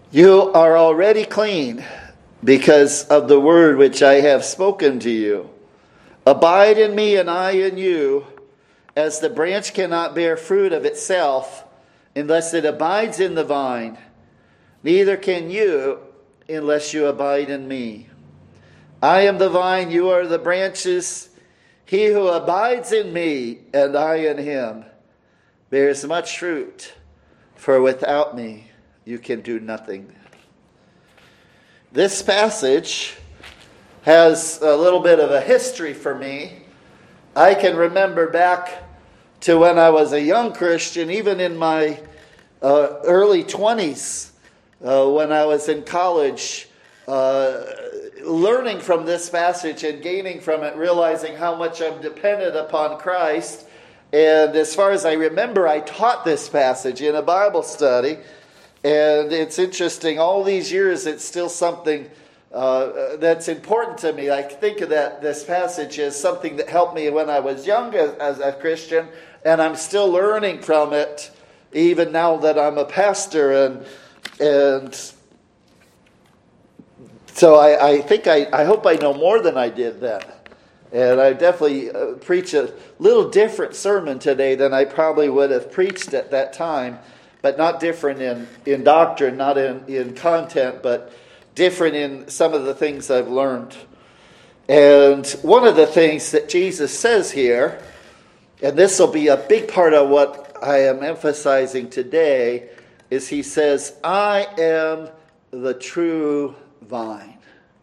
You are already clean because of the word which I have spoken to you. Abide in me and I in you, as the branch cannot bear fruit of itself unless it abides in the vine. Neither can you unless you abide in me. I am the vine, you are the branches. He who abides in me and I in him bears much fruit, for without me you can do nothing. This passage has a little bit of a history for me. I can remember back to when I was a young Christian, even in my early 20s, when I was in college, learning from this passage and gaining from it, realizing how much I'm dependent upon Christ. And as far as I remember, I taught this passage in a Bible study. And it's interesting, all these years, it's still something that's important to me. I think of this passage as something that helped me when I was young as a Christian, and I'm still learning from it, even now that I'm a pastor. And so I think I hope I know more than I did then. And I definitely preach a little different sermon today than I probably would have preached at that time. But not different in doctrine, not in content, but different in some of the things I've learned. And one of the things that Jesus says here, and this will be a big part of what I am emphasizing today, is he says, I am the true vine.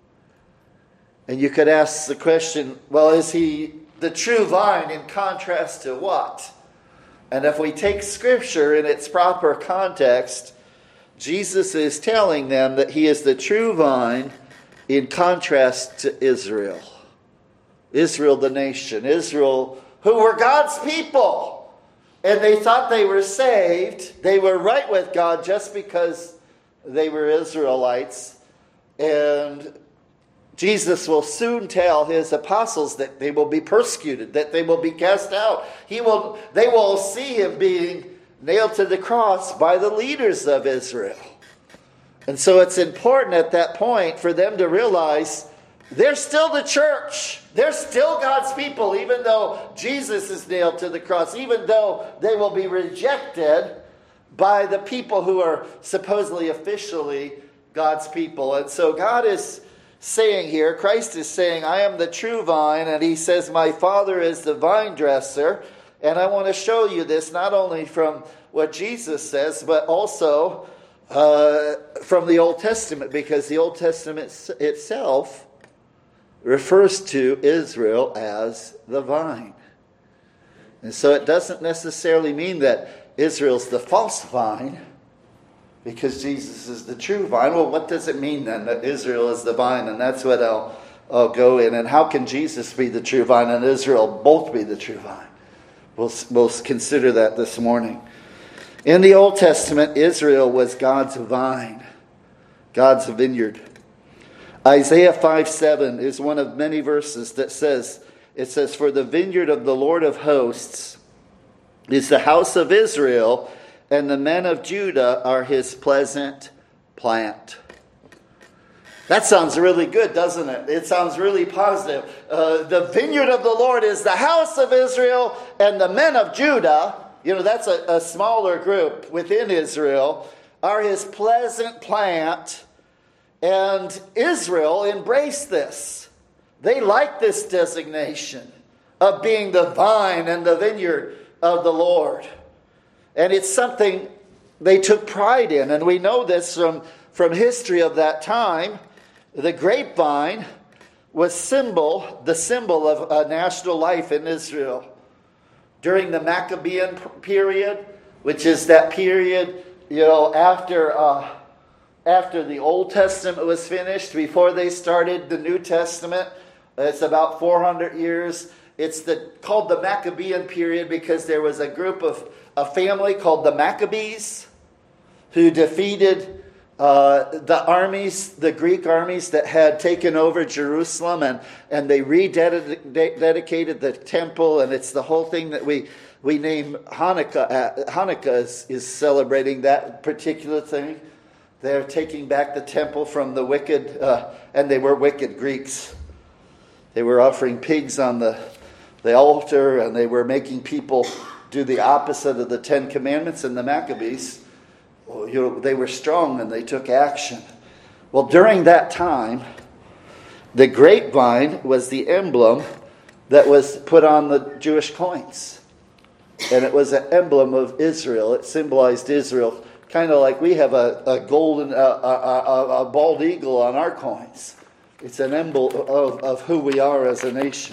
And you could ask the question, well, is he the true vine in contrast to what? And if we take Scripture in its proper context, Jesus is telling them that he is the true vine in contrast to Israel. Israel, the nation. Israel, who were God's people. And they thought they were saved. They were right with God just because they were Israelites. And Jesus will soon tell his apostles that they will be persecuted, that they will be cast out. They will see him being nailed to the cross by the leaders of Israel. And so it's important at that point for them to realize they're still the church. They're still God's people, even though Jesus is nailed to the cross, even though they will be rejected by the people who are supposedly officially God's people. And so God is saying here, Christ is saying, I am the true vine, and he says, my Father is the vine dresser. And I want to show you this not only from what Jesus says, but also from the Old Testament, because the Old Testament itself refers to Israel as the vine. And so it doesn't necessarily mean that Israel's the false vine, because Jesus is the true vine. Well, what does it mean then that Israel is the vine? And that's what I'll go in. And how can Jesus be the true vine and Israel both be the true vine? We'll consider that this morning. In the Old Testament, Israel was God's vine, God's vineyard. Isaiah 5:7 is one of many verses that says, for the vineyard of the Lord of hosts is the house of Israel, and the men of Judah are his pleasant plant. That sounds really good, doesn't it? It sounds really positive. The vineyard of the Lord is the house of Israel, and the men of Judah, that's a smaller group within Israel, are his pleasant plant. And Israel embraced this. They like this designation of being the vine and the vineyard of the Lord. And it's something they took pride in. And we know this from history of that time. The grapevine was the symbol of national life in Israel. During the Maccabean period, which is that period, after the Old Testament was finished, before they started the New Testament, it's about 400 years. It's called the Maccabean period because there was a family called the Maccabees who defeated the Greek armies that had taken over Jerusalem, and they rededicated the temple, and it's the whole thing that we name Hanukkah. Hanukkah is celebrating that particular thing. They're taking back the temple from the wicked, and they were wicked Greeks. They were offering pigs on the altar, and they were making people do the opposite of the Ten Commandments. And the Maccabees, they were strong and they took action. Well, during that time, the grapevine was the emblem that was put on the Jewish coins. And it was an emblem of Israel. It symbolized Israel, kind of like we have a golden, a bald eagle on our coins. It's an emblem of who we are as a nation.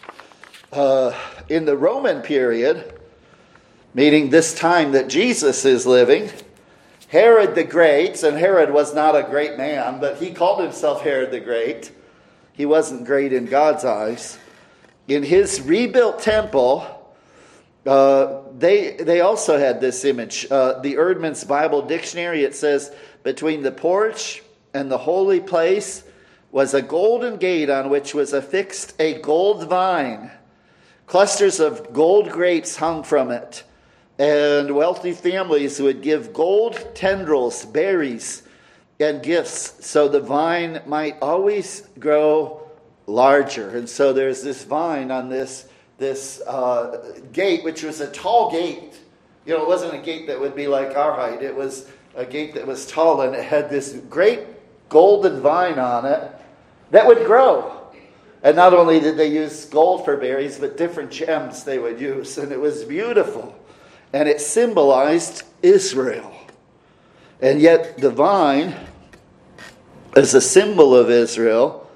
In the Roman period, meaning this time that Jesus is living, Herod the Great, and Herod was not a great man, but he called himself Herod the Great. He wasn't great in God's eyes. In his rebuilt temple, they also had this image. The Erdman's Bible Dictionary, it says, between the porch and the holy place was a golden gate on which was affixed a gold vine. Clusters of gold grapes hung from it, and wealthy families would give gold tendrils, berries, and gifts so the vine might always grow larger. And so there's this vine on this gate, which was a tall gate. It wasn't a gate that would be like our height. It was a gate that was tall, and it had this great golden vine on it that would grow. And not only did they use gold for berries, but different gems they would use. And it was beautiful. And it symbolized Israel. And yet the vine is a symbol of Israel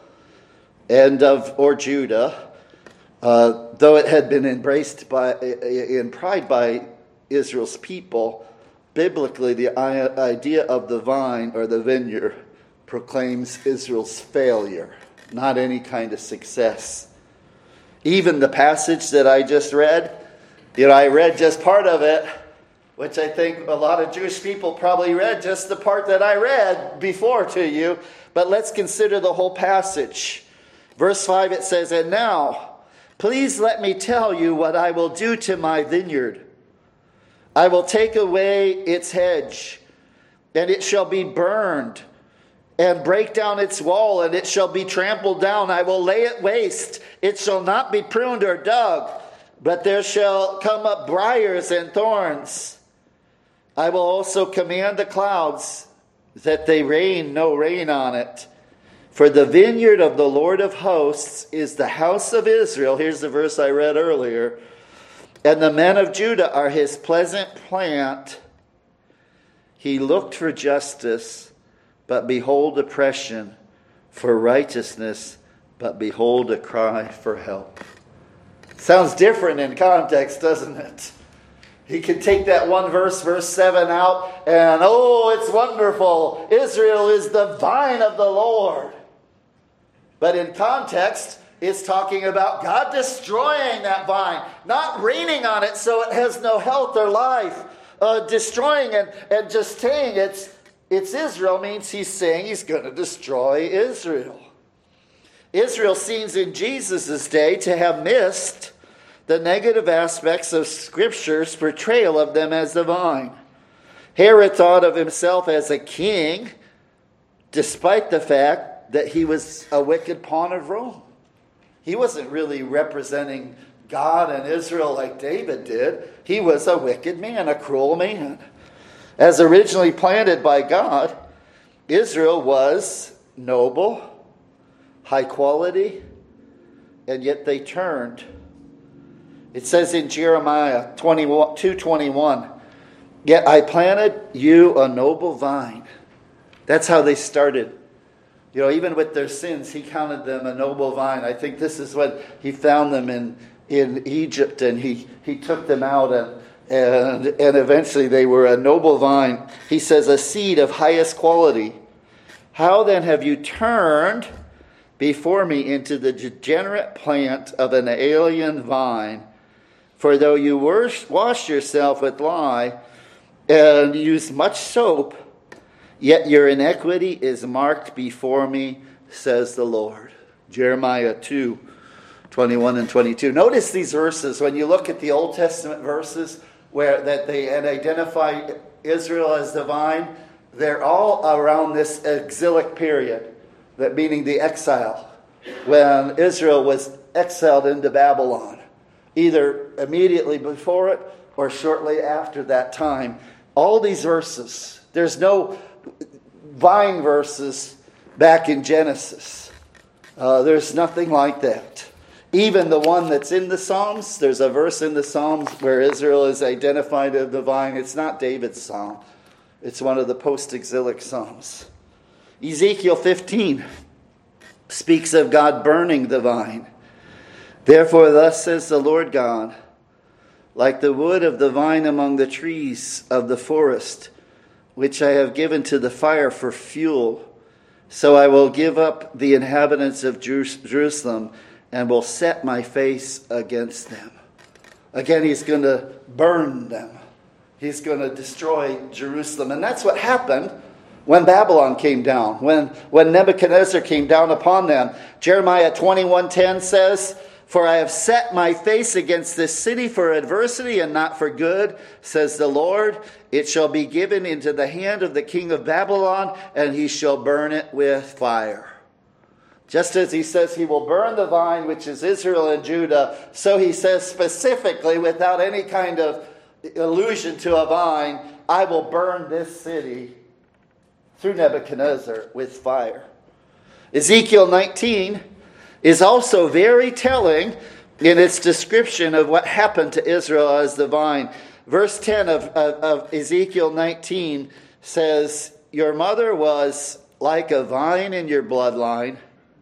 or Judah. Though it had been embraced in pride by Israel's people, biblically the idea of the vine or the vineyard proclaims Israel's failure, not any kind of success. Even the passage that I just read, I read just part of it, which I think a lot of Jewish people probably read just the part that I read before to you. But let's consider the whole passage. Verse 5, it says, "And now, please let me tell you what I will do to my vineyard. I will take away its hedge, and it shall be burned, and break down its wall, and it shall be trampled down. I will lay it waste. It shall not be pruned or dug, but there shall come up briars and thorns. I will also command the clouds that they rain no rain on it. For the vineyard of the Lord of hosts is the house of Israel." Here's the verse I read earlier. "And the men of Judah are his pleasant plant. He looked for justice, but behold oppression, for righteousness, but behold a cry for help." Sounds different in context, doesn't it? He can take that one verse, verse 7 out, and it's wonderful. Israel is the vine of the Lord. But in context, it's talking about God destroying that vine, not raining on it so it has no health or life. Destroying and just saying it's Israel means he's saying he's going to destroy Israel. Israel seems in Jesus' day to have missed the negative aspects of Scripture's portrayal of them as the vine. Herod thought of himself as a king, despite the fact that he was a wicked pawn of Rome. He wasn't really representing God and Israel like David did. He was a wicked man, a cruel man. As originally planted by God, Israel was noble, high quality, and yet they turned. It says in Jeremiah 2:21, "Yet I planted you a noble vine." That's how they started. Even with their sins, he counted them a noble vine. I think this is when he found them in Egypt, and he took them out, and eventually they were a noble vine. He says, a seed of highest quality. "How then have you turned before me into the degenerate plant of an alien vine? For though you wash yourself with lye and use much soap, yet your iniquity is marked before me, says the Lord." Jeremiah 2:21 and 22. Notice these verses. When you look at the Old Testament verses where that they had identified Israel as the vine, they're all around this exilic period, that meaning the exile, when Israel was exiled into Babylon, either immediately before it or shortly after that time. All these verses, there's no vine verses back in Genesis. There's nothing like that. Even the one that's in the Psalms, there's a verse in the Psalms where Israel is identified as the vine. It's not David's psalm. It's one of the post-exilic psalms. Ezekiel 15 speaks of God burning the vine. Therefore, thus says the Lord God, like the wood of the vine among the trees of the forest, which I have given to the fire for fuel, so I will give up the inhabitants of Jerusalem and will set my face against them. Again, he's going to burn them. He's going to destroy Jerusalem. And that's what happened when Babylon came down, when Nebuchadnezzar came down upon them. Jeremiah 21:10 says, "For I have set my face against this city for adversity and not for good, says the Lord. It shall be given into the hand of the king of Babylon, and he shall burn it with fire." Just as he says he will burn the vine, which is Israel and Judah, so he says specifically, without any kind of allusion to a vine, I will burn this city through Nebuchadnezzar with fire. Ezekiel 19 is also very telling in its description of what happened to Israel as the vine. Verse 10 of Ezekiel 19 says, "Your mother was like a vine in your bloodline,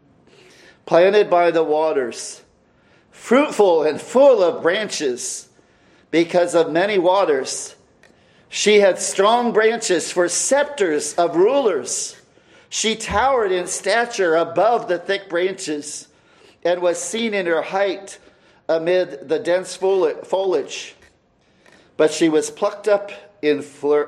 planted by the waters, fruitful and full of branches because of many waters. She had strong branches for scepters of rulers. She towered in stature above the thick branches and was seen in her height amid the dense foliage. But she was plucked up in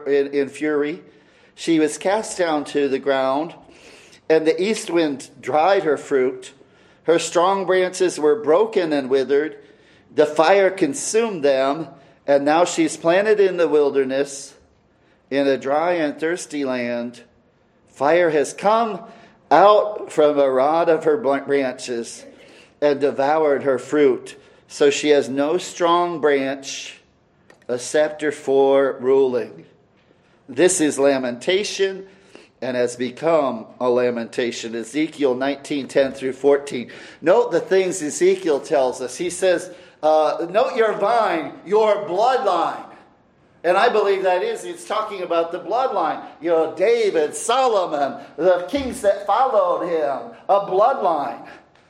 fury. She was cast down to the ground, and the east wind dried her fruit. Her strong branches were broken and withered. The fire consumed them, and now she's planted in the wilderness, in a dry and thirsty land. Fire has come out from a rod of her branches and devoured her fruit. So she has no strong branch, a scepter for ruling." This is lamentation, and has become a lamentation. Ezekiel 19:10 through 14. Note the things Ezekiel tells us. He says, note your vine, your bloodline. And I believe it's talking about the bloodline. David, Solomon, the kings that followed him, a bloodline.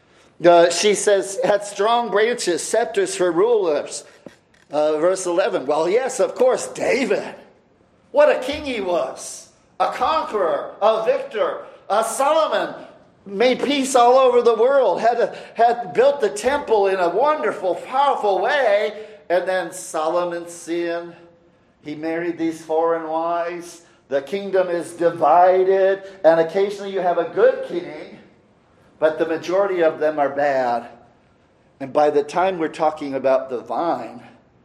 She says, had strong branches, scepters for rulers. Verse 11, well, yes, of course, David. What a king he was. A conqueror, a victor. Solomon made peace all over the world, had built the temple in a wonderful, powerful way. And then Solomon sinned. He married these foreign wives. The kingdom is divided. And occasionally you have a good king, but the majority of them are bad. And by the time we're talking about the vine,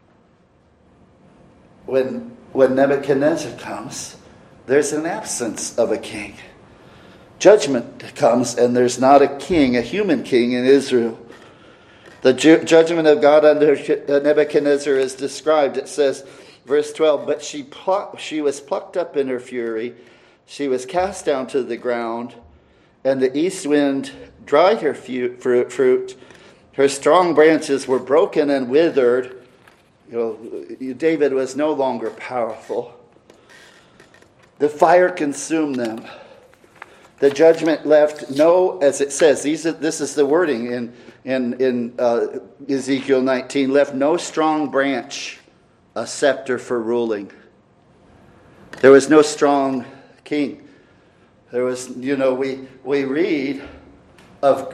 when Nebuchadnezzar comes, there's an absence of a king. Judgment comes, and there's not a king, a human king in Israel. The judgment of God under Nebuchadnezzar is described. It says, verse 12, "But she was plucked up in her fury. She was cast down to the ground, and the east wind dried her fruit. Her strong branches were broken and withered." David was no longer powerful. The fire consumed them. The judgment left no, as it says, this is the wording in Ezekiel 19, left no strong branch, a scepter for ruling. There was no strong king. There was, we read of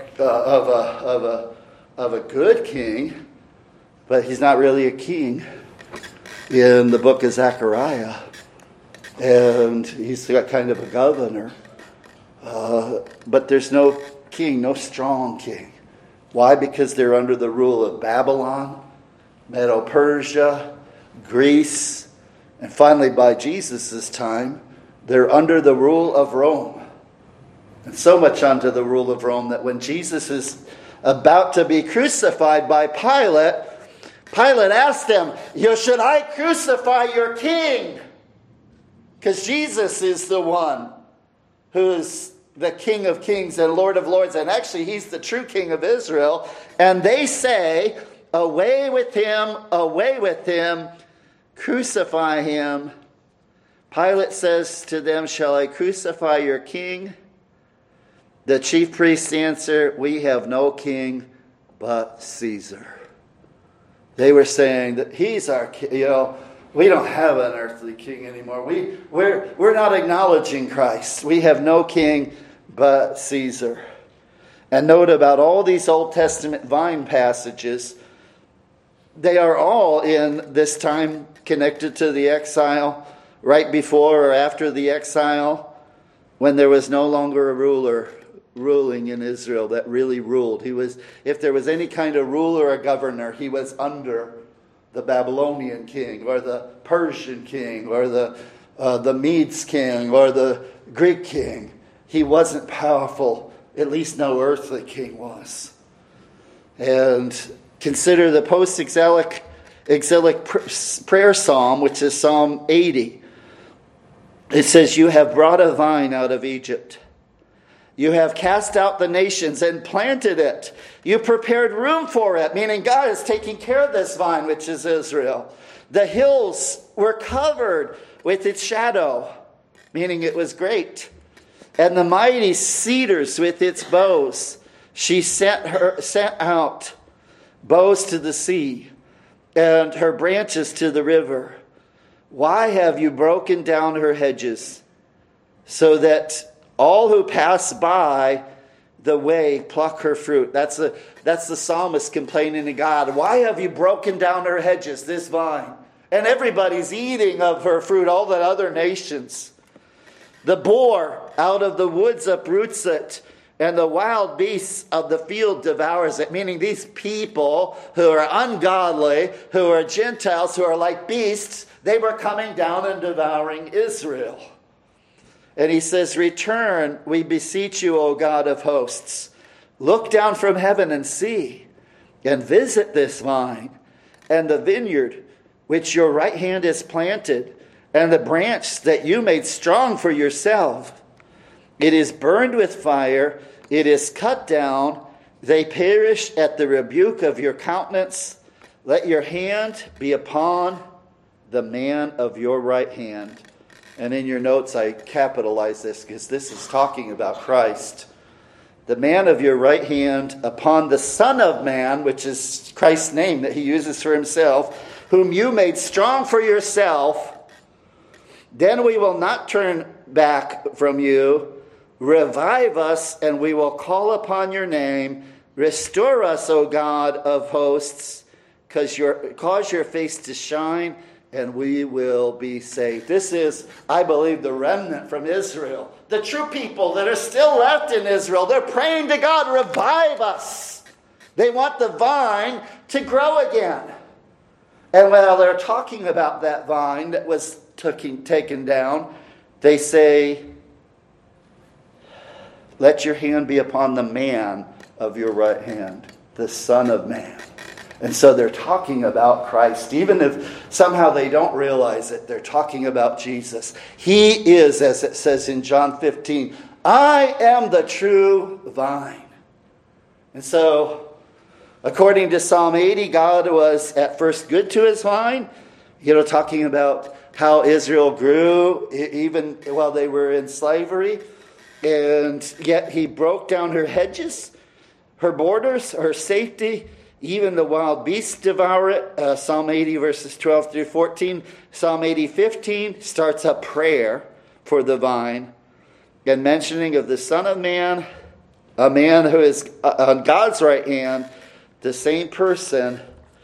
a good king, but he's not really a king in the book of Zechariah. And he's got kind of a governor. But there's no king, no strong king. Why? Because they're under the rule of Babylon, Medo-Persia, Greece, and finally by Jesus' time, They're under the rule of Rome. And so much under the rule of Rome that when Jesus is about to be crucified by Pilate, Pilate asked them, should I crucify your king? Because Jesus is the one who's the King of Kings and Lord of Lords. And actually, he's the true King of Israel. And they say, away with him, crucify him. Pilate says to them, shall I crucify your king? The chief priests answer, we have no king but Caesar. They were saying that he's our king. We don't have an earthly king anymore. We're not acknowledging Christ. We have no king but Caesar. And note about all these Old Testament vine passages, they are all in this time connected to the exile, right before or after the exile, when there was no longer a ruler ruling in Israel that really ruled. If there was any kind of ruler or governor, he was under the Babylonian king or the Persian king or the Medes king or the Greek king. He wasn't powerful. At least no earthly king was. And consider the post-exilic prayer psalm, which is Psalm 80. It says, you have brought a vine out of Egypt. You have cast out the nations and planted it. You prepared room for it, meaning God is taking care of this vine, which is Israel. The hills were covered with its shadow, meaning it was great. And the mighty cedars with its boughs. She sent out bows to the sea, and her branches to the river. Why have you broken down her hedges, so that all who pass by the way pluck her fruit? That's the psalmist complaining to God. Why have you broken down her hedges, this vine? And everybody's eating of her fruit, all the other nations. The boar out of the woods uproots it, and the wild beasts of the field devours it. Meaning these people who are ungodly, who are Gentiles, who are like beasts, they were coming down and devouring Israel. And he says, return, we beseech you, O God of hosts. Look down from heaven and see, and visit this vine, and the vineyard which your right hand has planted, and the branch that you made strong for yourself. It is burned with fire, it is cut down, they perish at the rebuke of your countenance. Let your hand be upon the man of your right hand. And in your notes I capitalize this because this is talking about Christ. The man of your right hand upon the Son of Man, which is Christ's name that he uses for himself, whom you made strong for yourself. Then we will not turn back from you. Revive us, and we will call upon your name. Restore us, O God of hosts, cause your face to shine, and we will be saved. This is, I believe, the remnant from Israel. The true people that are still left in Israel. They're praying to God, revive us. They want the vine to grow again. And while they're talking about that vine that was taken down, they say, let your hand be upon the man of your right hand, the Son of Man. And so they're talking about Christ. Even if somehow they don't realize it, they're talking about Jesus. He is, as it says in John 15, I am the true vine. And so, according to Psalm 80, God was at first good to his vine. Talking about how Israel grew even while they were in slavery. And yet he broke down her hedges, her borders, her safety. Even the wild beasts devour it. Psalm 80 verses 12 through 14. Psalm 80, 15 starts a prayer for the vine. And mentioning of the Son of Man, a man who is on God's right hand, the same person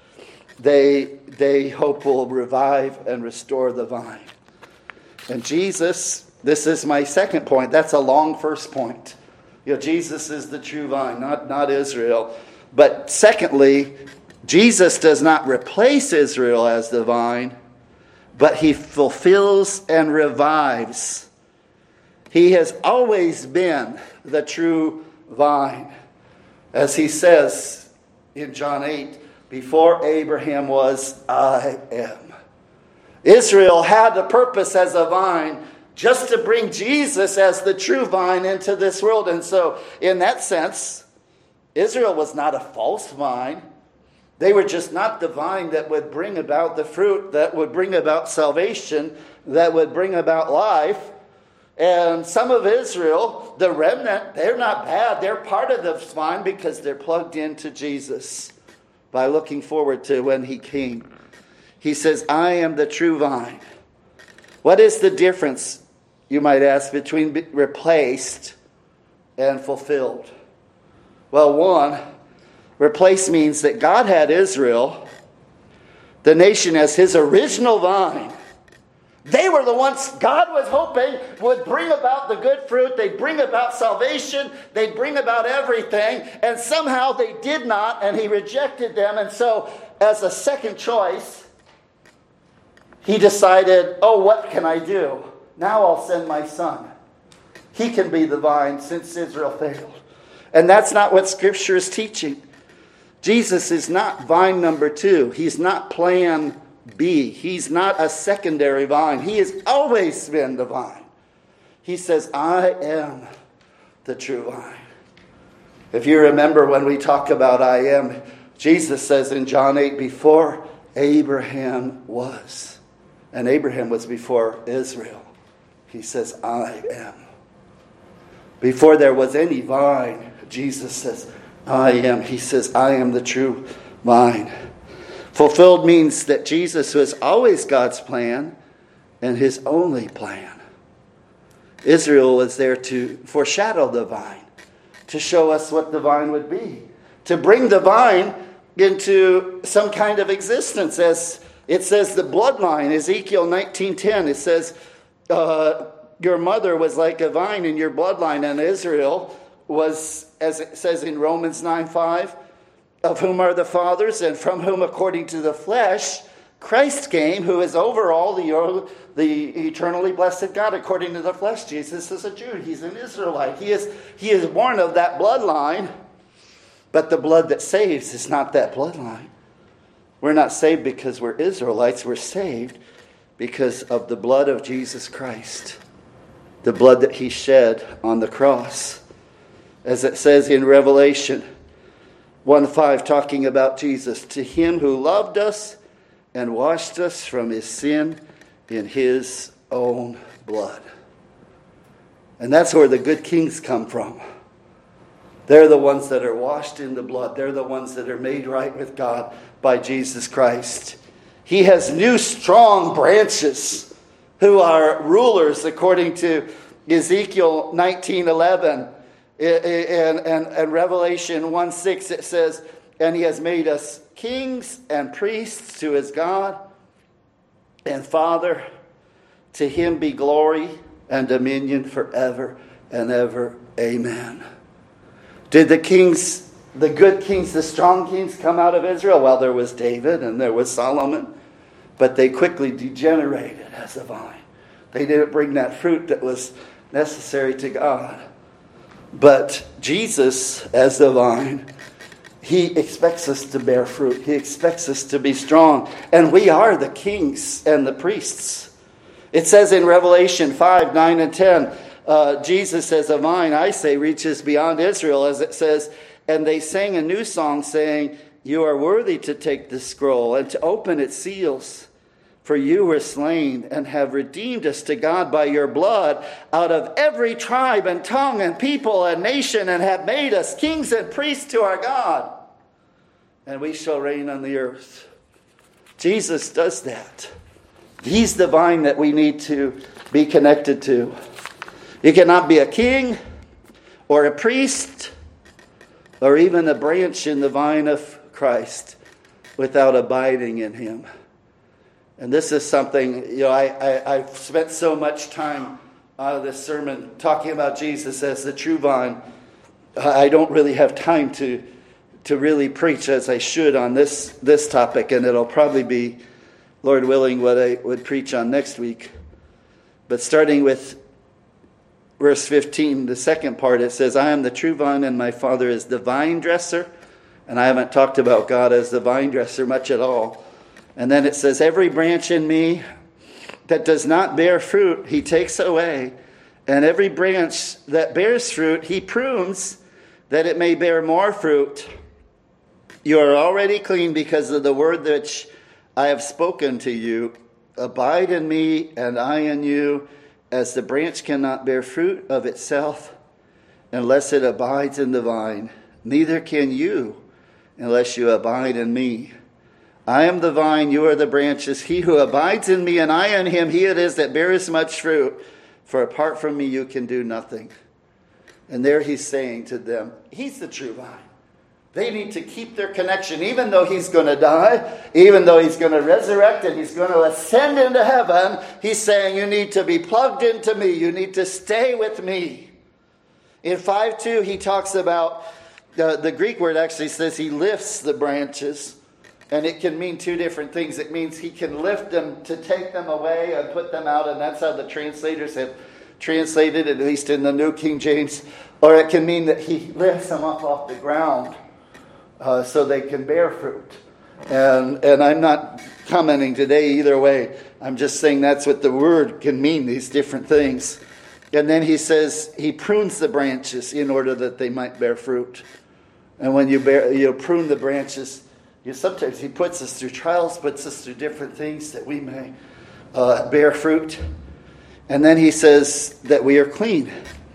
they hope will revive and restore the vine. And Jesus, this is my second point. That's a long first point. Jesus is the true vine, not Israel. But secondly, Jesus does not replace Israel as the vine, but he fulfills and revives He has always been the true vine. As he says in John 8, before Abraham was, I am. Israel had the purpose as a vine just to bring Jesus as the true vine into this world. And so, in that sense, Israel was not a false vine. They were just not the vine that would bring about the fruit, that would bring about salvation, that would bring about life. And some of Israel, the remnant, they're not bad. They're part of the vine because they're plugged into Jesus by looking forward to when he came. He says, I am the true vine. What is the difference, you might ask, between replaced and fulfilled? Well, one, replace means that God had Israel, the nation, as his original vine. They were the ones God was hoping would bring about the good fruit. They'd bring about salvation. They'd bring about everything. And somehow they did not, and he rejected them. And so, as a second choice, he decided, oh, what can I do? Now I'll send my son. He can be the vine since Israel failed. And that's not what Scripture is teaching. Jesus is not vine number 2. He's not plan B. He's not a secondary vine. He has always been the vine. He says, I am the true vine. If you remember when we talk about I am, Jesus says in John 8, before Abraham was. And Abraham was before Israel. He says, I am. Before there was any vine, Jesus says, I am. He says, I am the true vine. Fulfilled means that Jesus was always God's plan and his only plan. Israel was there to foreshadow the vine, to show us what the vine would be, to bring the vine into some kind of existence. As it says the bloodline, Ezekiel 19:10, it says, your mother was like a vine in your bloodline, and Israel was, as it says in Romans 9:5, of whom are the fathers, and from whom, according to the flesh, Christ came, who is over all the eternally blessed God. According to the flesh, Jesus is a Jew. He's an Israelite. He is born of that bloodline, but the blood that saves is not that bloodline. We're not saved because we're Israelites. We're saved because of the blood of Jesus Christ, the blood that he shed on the cross. As it says in Revelation 1:5, talking about Jesus, to him who loved us and washed us from his sin in his own blood. And that's where the good kings come from. They're the ones that are washed in the blood. They're the ones that are made right with God by Jesus Christ. He has new strong branches who are rulers, according to Ezekiel 19:11. And Revelation 1:6, it says, and he has made us kings and priests to his God and Father. To him be glory and dominion forever and ever. Amen. Did the kings, the good kings, the strong kings come out of Israel? Well, there was David and there was Solomon. But they quickly degenerated as a vine. They didn't bring that fruit that was necessary to God. But Jesus, as the vine, he expects us to bear fruit. He expects us to be strong. And we are the kings and the priests. It says in Revelation 5:9 and 10, Jesus as a vine, I say, reaches beyond Israel, as it says, and they sang a new song saying, you are worthy to take the scroll and to open its seals. For you were slain and have redeemed us to God by your blood out of every tribe and tongue and people and nation, and have made us kings and priests to our God. And we shall reign on the earth. Jesus does that. He's the vine that we need to be connected to. You cannot be a king or a priest or even a branch in the vine of Christ without abiding in him. And this is something, I've spent so much time out of this sermon talking about Jesus as the true vine. I don't really have time to really preach as I should on this topic, and it'll probably be, Lord willing, what I would preach on next week. But starting with verse 15, the second part, it says, I am the true vine and my Father is the vine dresser. And I haven't talked about God as the vine dresser much at all. And then it says, every branch in me that does not bear fruit, he takes away. And every branch that bears fruit, he prunes that it may bear more fruit. You are already clean because of the word which I have spoken to you. Abide in me and I in you, as the branch cannot bear fruit of itself unless it abides in the vine. Neither can you unless you abide in me. I am the vine, you are the branches. He who abides in me and I in him, he it is that bears much fruit. For apart from me you can do nothing. And there he's saying to them, he's the true vine. They need to keep their connection, even though he's going to die, even though he's going to resurrect and he's going to ascend into heaven. He's saying you need to be plugged into me. You need to stay with me. In 5:2, he talks about, the Greek word actually says he lifts the branches. And it can mean two different things. It means he can lift them to take them away and put them out. And that's how the translators have translated, at least in the New King James. Or it can mean that he lifts them up off the ground so they can bear fruit. And I'm not commenting today either way. I'm just saying that's what the word can mean, these different things. And then he says he prunes the branches in order that they might bear fruit. And when you prune the branches, sometimes he puts us through trials, puts us through different things that we may bear fruit. And then he says that we are clean.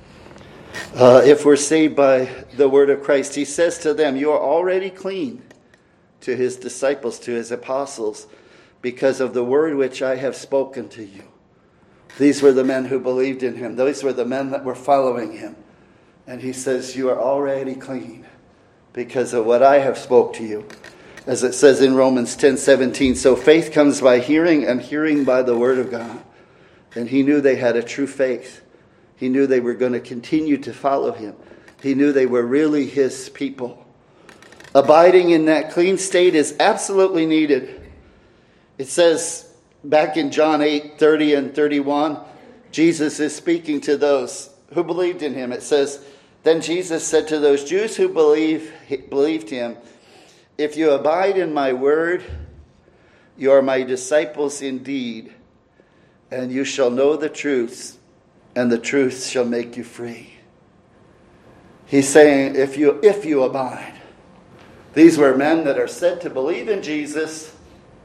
If we're saved by the word of Christ, he says to them, you are already clean, to his disciples, to his apostles, because of the word which I have spoken to you. These were the men who believed in him. Those were the men that were following him. And he says, you are already clean because of what I have spoke to you. As it says in Romans 10:17, so faith comes by hearing and hearing by the word of God. And he knew they had a true faith. He knew they were going to continue to follow him. He knew they were really his people. Abiding in that clean state is absolutely needed. It says back in John 8:30 and 31, Jesus is speaking to those who believed in him. It says, then Jesus said to those Jews who believed him, if you abide in my word, you are my disciples indeed, and you shall know the truth, and the truth shall make you free. He's saying, if you abide. These were men that are said to believe in Jesus,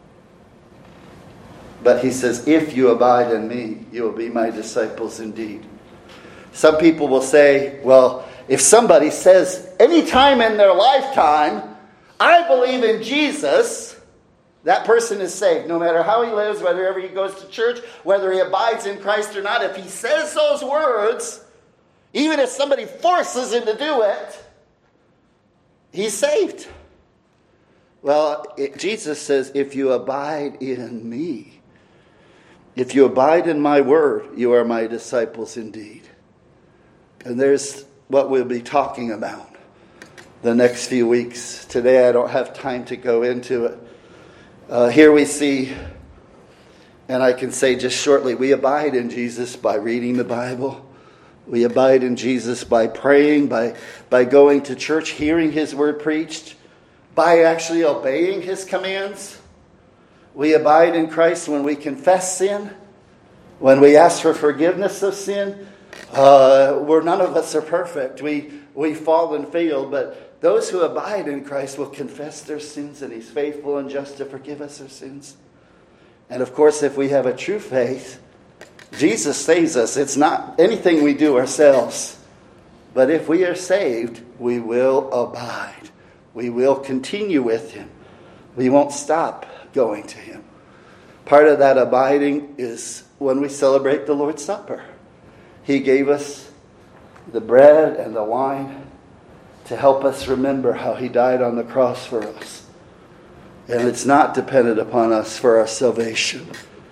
but he says, if you abide in me, you will be my disciples indeed. Some people will say, well, if somebody says any time in their lifetime, I believe in Jesus, that person is saved. No matter how he lives, whether he goes to church, whether he abides in Christ or not, if he says those words, even if somebody forces him to do it, he's saved. Well, Jesus says, if you abide in me, if you abide in my word, you are my disciples indeed. And there's what we'll be talking about the next few weeks. Today I don't have time to go into it. Here we see, and I can say just shortly, we abide in Jesus by reading the Bible. We abide in Jesus by praying, by going to church, hearing his word preached, by actually obeying his commands. We abide in Christ when we confess sin, when we ask for forgiveness of sin. None of us are perfect. We fall and fail, but those who abide in Christ will confess their sins, and he's faithful and just to forgive us our sins. And of course, if we have a true faith, Jesus saves us. It's not anything we do ourselves. But if we are saved, we will abide. We will continue with him. We won't stop going to him. Part of that abiding is when we celebrate the Lord's Supper. He gave us the bread and the wine to help us remember how he died on the cross for us. And it's not dependent upon us for our salvation.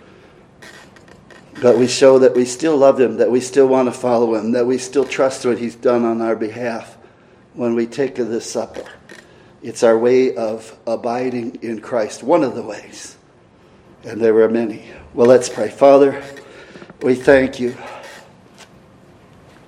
But we show that we still love him, that we still want to follow him, that we still trust what he's done on our behalf when we take of this supper. It's our way of abiding in Christ, one of the ways. And there were many. Well, let's pray. Father, we thank you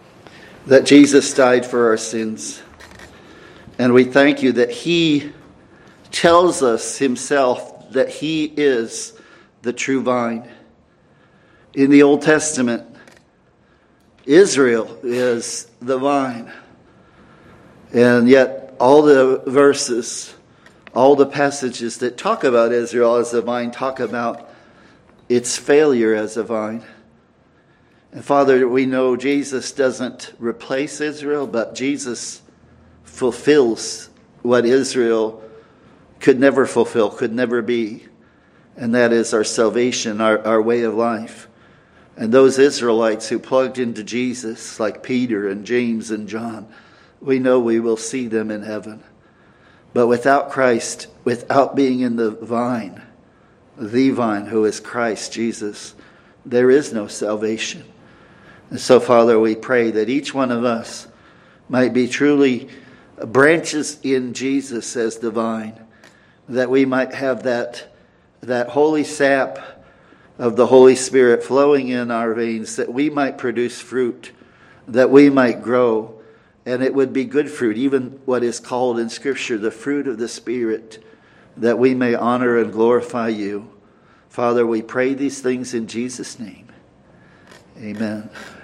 that Jesus died for our sins. And we thank you that he tells us himself that he is the true vine. In the Old Testament, Israel is the vine. And yet all the verses, all the passages that talk about Israel as a vine talk about its failure as a vine. And Father, we know Jesus doesn't replace Israel, but Jesus fulfills what Israel could never fulfill, could never be. And that is our salvation, our way of life. And those Israelites who plugged into Jesus, like Peter and James and John, we know we will see them in heaven. But without Christ, without being in the vine who is Christ Jesus, there is no salvation. And so, Father, we pray that each one of us might be truly branches in Jesus as the vine, that we might have that holy sap of the Holy Spirit flowing in our veins, that we might produce fruit, that we might grow, and it would be good fruit, even what is called in Scripture the fruit of the Spirit, that we may honor and glorify you. Father, we pray these things in Jesus' name. Amen.